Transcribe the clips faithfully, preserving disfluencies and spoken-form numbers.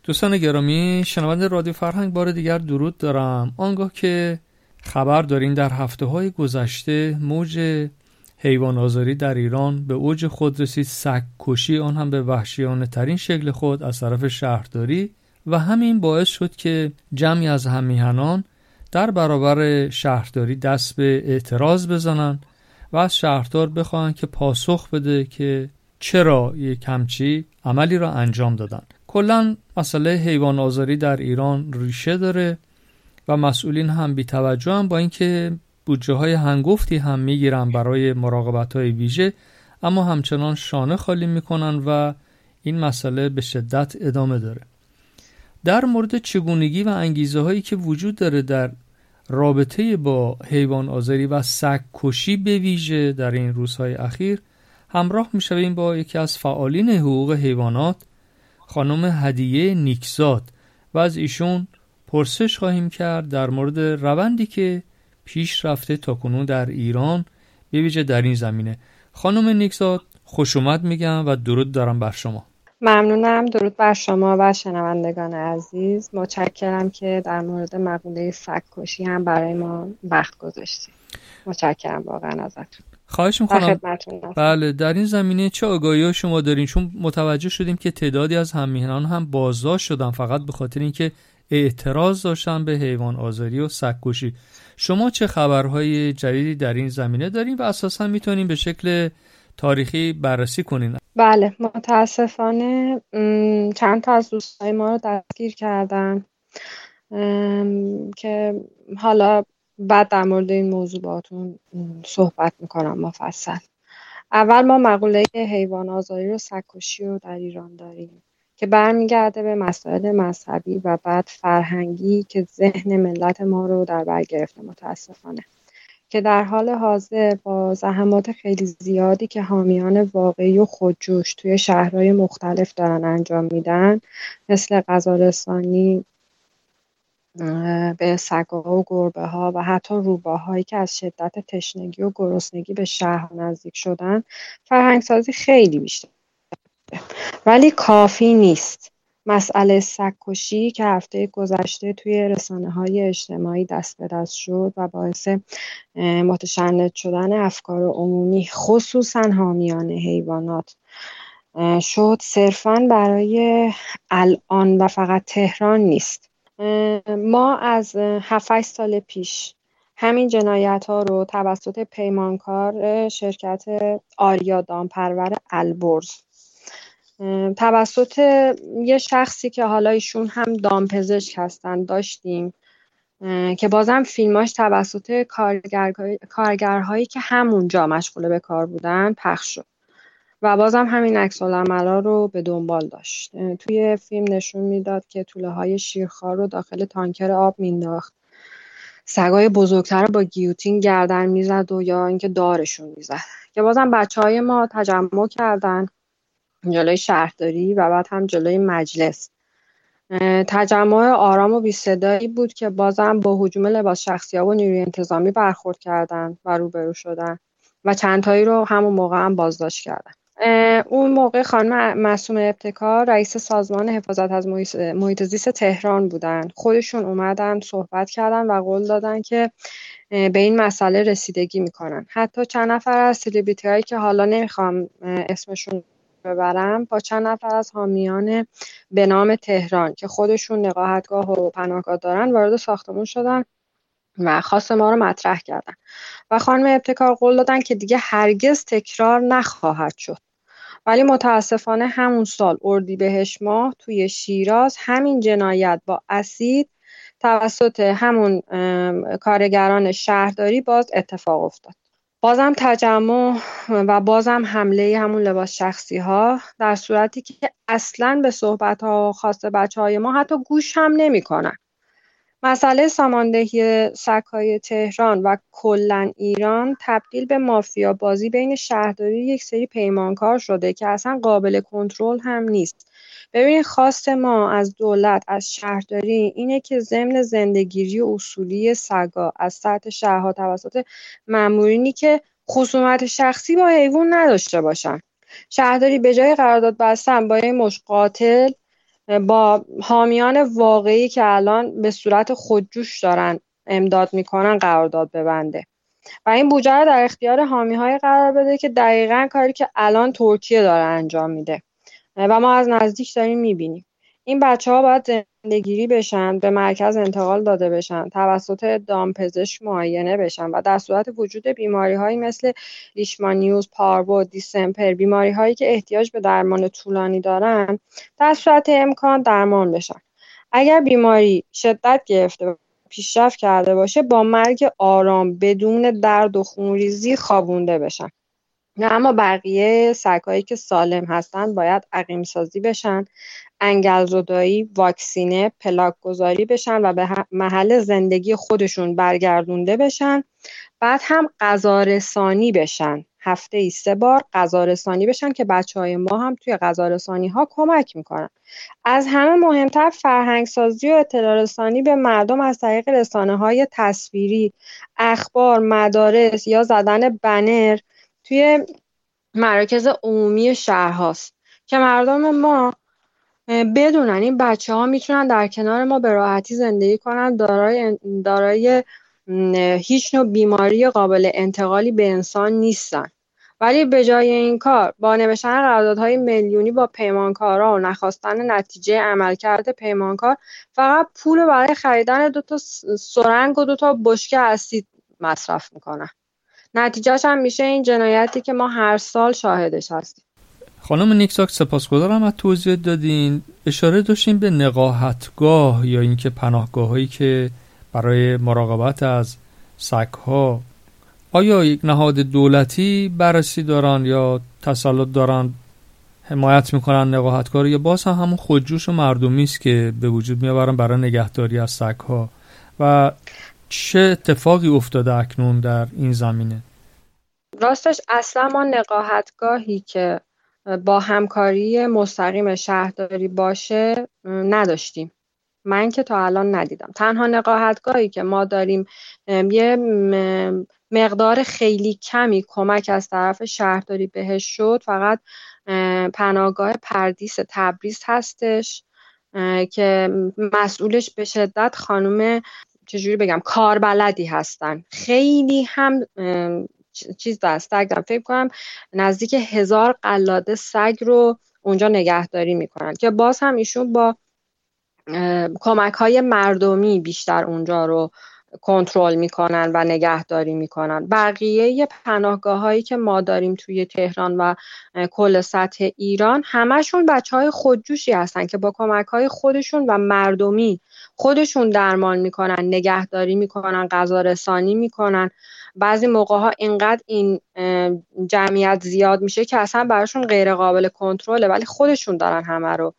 دوستان گرامی، شنونده رادیو فرهنگ، بار دیگر درود دارم. آنگاه که خبر دارین در هفته‌های گذشته موج حیوان آزاری در ایران به اوج خود رسید، سگ‌کشی آن هم به وحشیانه ترین شکل خود از طرف شهرداری، و همین باعث شد که جمعی از هم‌میهنان در برابر شهرداری دست به اعتراض بزنن و از شهردار بخواهند که پاسخ بده که چرا یک همچی عملی را انجام دادن. کلاً مسئله حیوان آزاری در ایران ریشه داره و مسئولین هم بی توجه هم، با اینکه بودجه های هنگفتی هم میگیرن برای مراقبت های ویژه، اما همچنان شانه خالی میکنن و این مسئله به شدت ادامه داره. در مورد چگونگی و انگیزه هایی که وجود داره در رابطه با حیوان آزاری و سگ کشی به ویژه در این روزهای اخیر همراه میشویم با یکی از فعالین حقوق حیوانات، خانم هدیه نیکزاد، و از ایشون پرسش خواهیم کرد در مورد روندی که پیش رفته تاکنون در ایران به ویژه در این زمینه. خانم نیکزاد، خوش اومد میگم و درود دارم بر شما. ممنونم. درود بر شما و شنوندگان عزیز. متشکرم که در مورد مقوله سگ‌کشی هم برای ما وقت گذاشتید. متشکرم واقعا ازتون. خواهش میکنم. بله، در این زمینه چه آگاهی شما دارین؟ چون متوجه شدیم که تعدادی از هم‌میهنان هم بازداشت شدن فقط به خاطر اینکه اعتراض داشتن به حیوان آزاری و سگ‌کشی. شما چه خبرهای جدیدی در این زمینه دارین و اساسا میتونین به شکل تاریخی بررسی کنین؟ بله، متاسفانه چند تا از دوستای ما رو دستگیر کردن که حالا بعد در مورد این موضوع باهاتون صحبت میکنم مفصل. اول ما مقوله حیوان آزاری و سگ‌کشی رو در ایران داریم که برمیگرده به مسائل مذهبی و بعد فرهنگی که ذهن ملت ما رو در بر گرفته متاسفانه، که در حال حاضر با زحمات خیلی زیادی که حامیان واقعی و خودجوش توی شهرهای مختلف دارن انجام میدن، مثل غذارسانی به سگ‌ها و گربه‌ها و حتی روباهایی که از شدت تشنگی و گرسنگی به شهر نزدیک شدن، فرهنگسازی خیلی بیشتر، ولی کافی نیست. مسئله سگ‌کشی که هفته گذشته توی رسانه‌های اجتماعی دست به دست شد و باعث متشنج شدن افکار عمومی خصوصا حامیان حیوانات شد، صرفاً برای الان و فقط تهران نیست. ما از هفت هشت سال پیش همین جنایت ها رو توسط پیمانکار شرکت آریا دامپرور البرز توسط یه شخصی که حالا ایشون هم دامپزشک هستن داشتیم که بازم فیلماش توسط کارگر... کارگرهایی که همونجا مشغول به کار بودن پخش شد و بازم همین عکس العملا رو به دنبال داشت. توی فیلم نشون میداد که توله های شیرخوار رو داخل تانکر آب مینداخت، سگای بزرگتر رو با گیوتین گردن میزد و یا اینکه دارشون میزد، که بازم بچه های ما تجمع کردن جلوی شهرداری و بعد هم جلوی مجلس. تجمع آرام و بی صدایی بود که بازم با هجوم لباس شخصی‌ها و نیروی انتظامی برخورد کردن و روبرو شدن و چند تایی رو همون موقع هم بازداشت کردن. اون موقع خانم معصوم ابتکار رئیس سازمان حفاظت از محیط زیست تهران بودن. خودشون اومدن صحبت کردن و قول دادن که به این مسئله رسیدگی میکنن. حتی چند نفر از سلبریتی هایی که حالا نمیخوام اسمشون ببرم با چند نفر از حامیان به نام تهران که خودشون نقاهتگاه و پناهگاه دارن وارد ساختمون شدن و خواست ما رو مطرح کردن و خانم ابتکار قول دادن که دیگه هرگز تکرار نخواهد شد. ولی متاسفانه همون سال اردیبهشت ماه توی شیراز همین جنایت با اسید توسط همون کارگران شهرداری باز اتفاق افتاد. بازم تجمع و بازم حمله همون لباس شخصی ها، در صورتی که اصلاً به صحبت ها و خواست بچه های ما حتی گوش هم نمی کنن. مسئله ساماندهی سگ‌های تهران و کلاً ایران تبدیل به مافیا بازی بین شهرداری یک سری پیمانکار شده که اصلا قابل کنترل هم نیست. ببینید، خواست ما از دولت، از شهرداری اینه که ضمن زنده‌گیری اصولی سگا از سطح شهرها توسط مامورینی که خصومت شخصی با حیوان نداشته باشن. شهرداری به جای قرارداد بستن با این مش قاتل با حامیان واقعی که الان به صورت خودجوش دارن امداد میکنن قرارداد ببنده و این بودجه رو در اختیار حامی‌های قرار بده که دقیقاً کاری که الان ترکیه داره انجام میده و ما از نزدیک داریم میبینیم. این بچه‌ها باید زنده‌گیری بشن، به مرکز انتقال داده بشن، توسط دامپزشک معاینه بشن و در صورت وجود بیماری‌هایی مثل لیشمانیوس، پارو، دیسمپر، بیماری‌هایی که احتیاج به درمان طولانی دارن، در صورت امکان درمان بشن. اگر بیماری شدت گرفته و پیشرفت کرده باشه، با مرگ آرام بدون درد و خونریزی خوابونده بشن. نه اما بقیه سگ‌هایی که سالم هستن باید عقیم سازی بشن، انگل زدایی، واکسینه، پلاک گذاری بشن و به محل زندگی خودشون برگردونده بشن. بعد هم غذا رسانی بشن، هفته ای سه بار غذا رسانی بشن که بچه های ما هم توی غذا رسانی ها کمک میکنن. از همه مهمتر فرهنگ سازی و اطلاع رسانی به مردم از طریق رسانه های تصویری، اخبار، مدارس یا زدن بنر توی مراکز عمومی شهر هاست که مردم ما بدونن این بچه ها میتونن در کنار ما به راحتی زندگی کنن، دارای دارای هیچ نوع بیماری قابل انتقالی به انسان نیستن. ولی به جای این کار با نوشتن قراردادهای میلیونی با پیمانکارا و نخواستن نتیجه عملکرد پیمانکار فقط پول برای خریدن دو تا سرنگ و دو تا بشکه اسید مصرف میکنن. نتیجهش هم میشه این جنایتی که ما هر سال شاهدش هستیم. خانم نیکزاک سپاسگزارم از توضیح دادین. اشاره داشتین به نقاهتگاه یا اینکه پناهگاهایی که برای مراقبت از سگ‌ها، آیا یک نهاد دولتی بررسی دارن یا تسلط دارن حمایت میکنن نقاهتگاه رو، یا باز هم همون خودجوش و مردمی است که به وجود میآورن برای نگهداری از سگ‌ها و چه اتفاقی افتاده اکنون در این زمینه؟ راستش اصلا ما نقاهتگاهی که با همکاری مستقیم شهرداری باشه نداشتیم. من که تا الان ندیدم. تنها نقاهتگاهی که ما داریم یه مقدار خیلی کمی کمک از طرف شهرداری بهش شد، فقط پناهگاه پردیس تبریز هستش که مسئولش به شدت خانم چجوری بگم کاربلدی هستن. خیلی هم چیز دستگم فکر کنم نزدیک هزار قلاده سگ رو اونجا نگهداری میکنن که باز هم ایشون با کمک های مردمی بیشتر اونجا رو کنترل میکنن و نگهداری میکنن. بقیه پناهگاه هایی که ما داریم توی تهران و کل سطح ایران همشون بچه های خودجوشی هستن که با کمک های خودشون و مردمی خودشون درمان میکنن، نگهداری میکنن، غذا رسانی میکنن. بعضی موقع ها اینقدر این جمعیت زیاد میشه که اصلا براشون غیر قابل کنترله، ولی خودشون دارن همه رو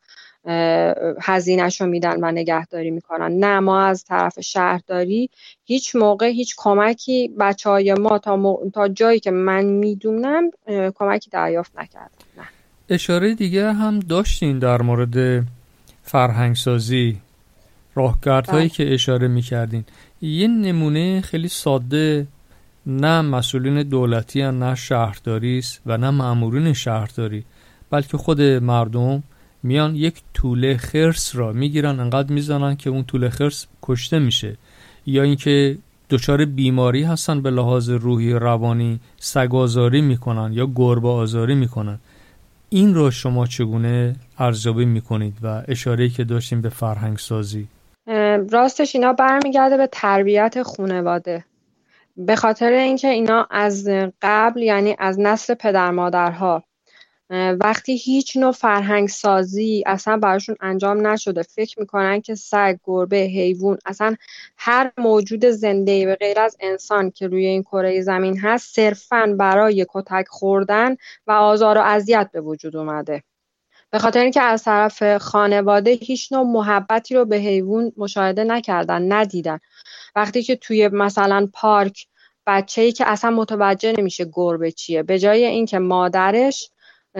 هزینه‌شو میدن و نگهداری میکنن. نه، ما از طرف شهرداری هیچ موقع هیچ کمکی بچهای ما تا, م... تا جایی که من میدونم کمکی دریافت نکردن. نه. اشاره دیگه هم داشتین در مورد فرهنگسازی، راهکاردهایی که اشاره میکردین. یه نمونه خیلی ساده، نه مسئولین دولتی هن، نه شهرداری است و نه مامورین شهرداری، بلکه خود مردم میان یک توله خرس را میگیرن، انقدر میزنن که اون توله خرس کشته میشه، یا اینکه دچار بیماری هستن به لحاظ روحی روانی، سگ‌آزاری میکنن یا گربه آزاری میکنن. این رو شما چگونه ارزیابی میکنید و اشاره‌ای که داشتیم به فرهنگ سازی؟ راستش اینا برمیگرده به تربیت خانواده، به خاطر اینکه اینا از قبل، یعنی از نسل پدر مادرها، وقتی هیچ نوع فرهنگ سازی اصلا براشون انجام نشده، فکر میکنن که سگ، گربه، حیوان، اصلا هر موجود زنده‌ای به غیر از انسان که روی این کره زمین هست صرفاً برای کتک خوردن و آزار و اذیت به وجود اومده. به خاطر اینکه از طرف خانواده هیچ نوع محبتی رو به حیوان مشاهده نکردن، ندیدن. وقتی که توی مثلا پارک بچه‌ای که اصلا متوجه نمیشه گربه چیه، به جای اینکه مادرش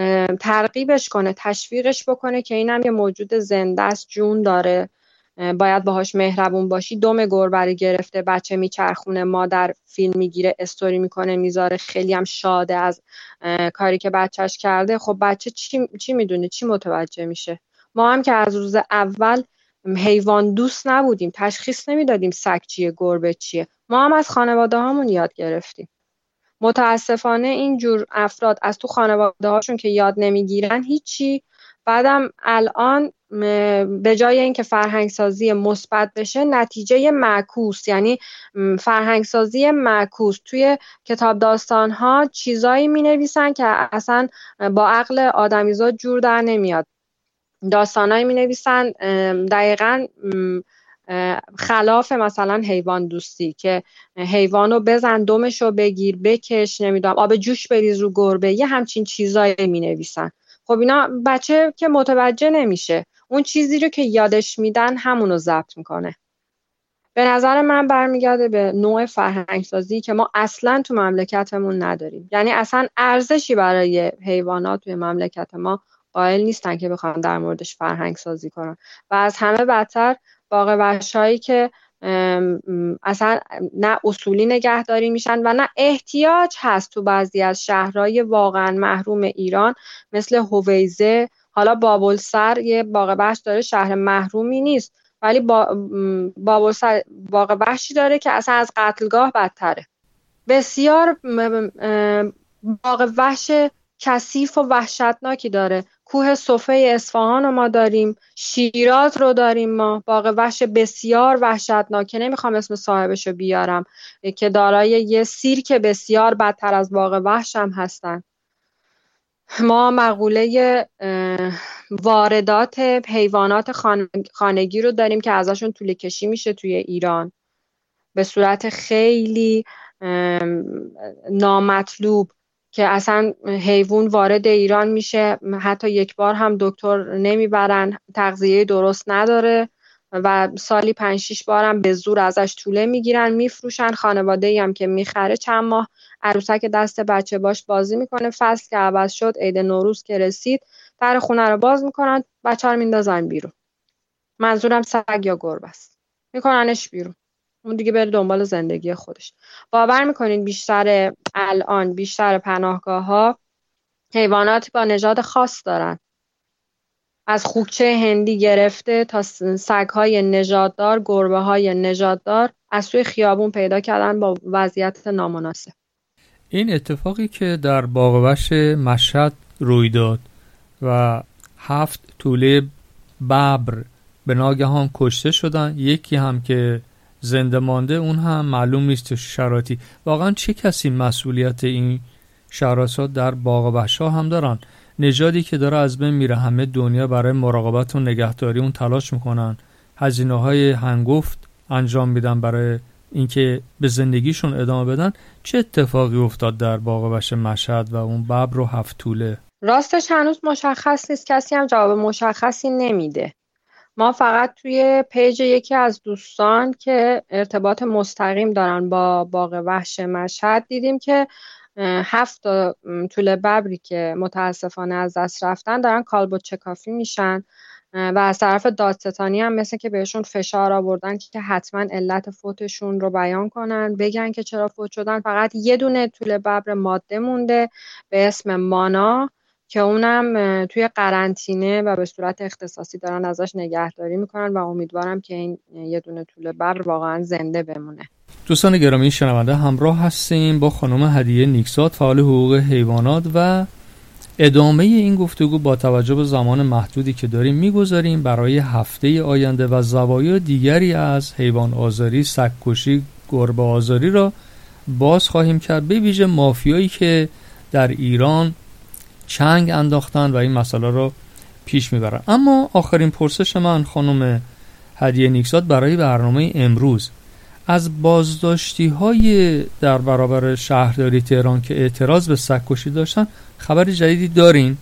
ترغیبش کنه، تشویقش بکنه که اینم یه موجود زنده است، جون داره، باید باهاش مهربون باشی، دم گربه رو گرفته، بچه میچرخونه، مادر فیلم میگیره، استوری میکنه، میذاره، خیلی هم شاده از کاری که بچهش کرده. خب بچه چی چی میدونه، چی متوجه میشه؟ ما هم که از روز اول حیوان دوست نبودیم، تشخیص نمیدادیم سگ چیه، گربه چیه. ما هم از خانواده هامون یاد گرفتیم. متاسفانه اینجور افراد از تو خانواده هاشون که یاد نمیگیرن هیچی، بعدم الان به جای اینکه فرهنگ سازی مثبت بشه، نتیجه معکوس، یعنی فرهنگ سازی معکوس. توی کتاب داستان ها چیزایی می نویسن که اصلا با عقل آدمیزاد جور در نمیاد. داستانایی می نویسن دقیقاً خلاف مثلا حیوان دوستی، که حیوانو بزن دمشو بگیر بکش، نمیدونم آب جوش بریز رو گربه، یه همچین چیزایی می نویسن. خب اینا بچه که متوجه نمیشه، اون چیزی رو که یادش میدن همونو ضبط میکنه. به نظر من برمیگرده به نوع فرهنگ سازی که ما اصلا تو مملکتمون نداریم. یعنی اصلا ارزشی برای حیوانات توی مملکت ما قائل نیستن که بخوان در موردش فرهنگ سازی کنن. و از همه بدتر باغ وحشایی که اصلا نه اصولی نگهداری میشن و نه احتیاج هست تو بعضی از شهرهای واقعا محروم ایران مثل هویزه. حالا بابلسر یه باغ وحش داره، شهر محرومی نیست، ولی با بابلسر باغ وحشی داره که اصلا از قتلگاه بدتره. بسیار باغ وحش کثیف و وحشتناکی داره. کوه صفه اصفهان رو ما داریم، شیراز رو داریم ما، باغ وحش بسیار وحشتناک که نمیخوام اسم صاحبش رو بیارم، که دارای یه سیرک بسیار بدتر از باغ وحش هم هستن. ما مقوله واردات حیوانات خانگی رو داریم که ازشون توله کشی میشه توی ایران به صورت خیلی نامطلوب، که اصلا حیوان وارد ایران میشه، حتی یک بار هم دکتر نمیبرن، تغذیه درست نداره و سالی پنج شیش بارم به زور ازش توله میگیرن میفروشن. خانواده‌ای هم که میخره چند ماه عروسک دست بچه باش بازی میکنه، فصل که عوض شد، عید نوروز که رسید، در خونه رو باز میکنن، بچه رو میندازن بیرون. منظورم سگ یا گربه است، میکننش بیرون، اون دیگه بره دنبال زندگی خودش. باور میکنین بیشتر الان بیشتر پناهگاه ها حیوانات با نژاد خاص دارن، از خوکچه هندی گرفته تا سگ‌های نژاددار، گربه‌های نژاددار از توی خیابون پیدا کردن با وضعیت نامناسب. این اتفاقی که در باغ وحش مشهد روی داد و هفت توله ببر به ناگهان کشته شدن، یکی هم که زنده مانده اون هم معلوم نیست شرایطی. واقعا چه کسی مسئولیت این شرایط در باغ وحش‌ها هم دارن؟ نژادی که داره از بین میره، همه دنیا برای مراقبت و نگهداری اون تلاش میکنن، هزینه‌های هنگفت انجام میدن برای اینکه به زندگیشون ادامه بدن. چه اتفاقی افتاد در باغ وحش مشهد و اون ببر و هفت توله؟ راستش هنوز مشخص نیست، کسی هم جواب مشخصی نمیده. ما فقط توی پیج یکی از دوستان که ارتباط مستقیم دارن با باغ وحش مشهد دیدیم که هفت توله ببری که متاسفانه از دست رفتن دارن کالبد چکافی میشن و از طرف دادستانی هم مثل که بهشون فشار آوردن که حتما علت فوتشون رو بیان کنن، بگن که چرا فوت شدن. فقط یه دونه توله ببر ماده مونده به اسم مانا که اونم توی قرنطینه و به صورت اختصاصی دارن ازش نگهداری میکنن و امیدوارم که این یه دونه توله ببر واقعا زنده بمونه. دوستان گرامی شنونده، همراه هستیم با خانم هدیه نیکزاد، فعال حقوق حیوانات، و ادامه این گفتگو با توجه به زمان محدودی که داریم میگذاریم برای هفته آینده و زوایا دیگری از حیوان آزاری، سگ‌کشی، گربه آزاری را باز خواهیم کرد، به ویژه مافیایی که در ایران چنگ انداختن و این مسئله را پیش میبرن. اما آخرین پرسش من خانم هدیه نیکزاد برای برنامه امروز، از بازداشتی های در برابر شهرداری تهران که اعتراض به سگ‌کشی داشتن خبر جدیدی دارین؟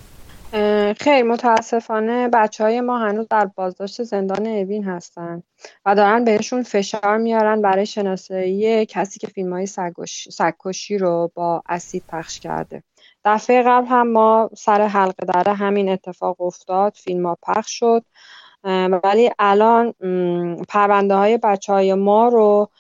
خیر، متاسفانه بچه های ما هنوز در بازداشت زندان اوین هستن و دارن بهشون فشار میارن برای شناسایی کسی که فیلم های سگ‌کشی رو با اسید پخش کرده. دفعه قبل هم ما سر حلقه در همین اتفاق افتاد، فیلم ها پخش شد، ولی الان پرونده های بچه های ما رو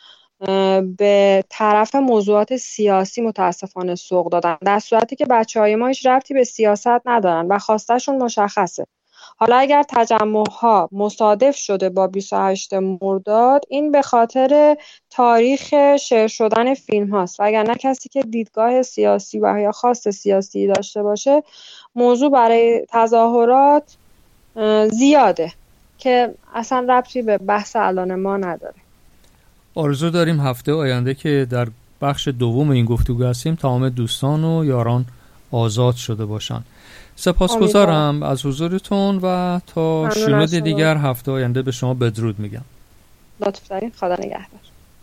به طرف موضوعات سیاسی متاسفانه سوق دادن، در صورتی که بچه های ما هیچ ربطی به سیاست ندارن و خواستشون مشخصه. حالا اگر تجمع‌ها مصادف شده با بیست و هشتم مرداد، این به خاطر تاریخ شیر شدن فیلم هاست، وگرنه کسی که دیدگاه سیاسی و یا خاص سیاسی داشته باشه موضوع برای تظاهرات زیاده که اصلا ربطی به بحث الان ما نداره. آرزو داریم هفته آینده که در بخش دوم این گفتگو هستیم تمام دوستان و یاران آزاد شده باشن. سپاسگزارم از حضورتون و تا شنود دیگر هفته آینده به شما بدرود میگم. لطف دارین. خدا نگهدار.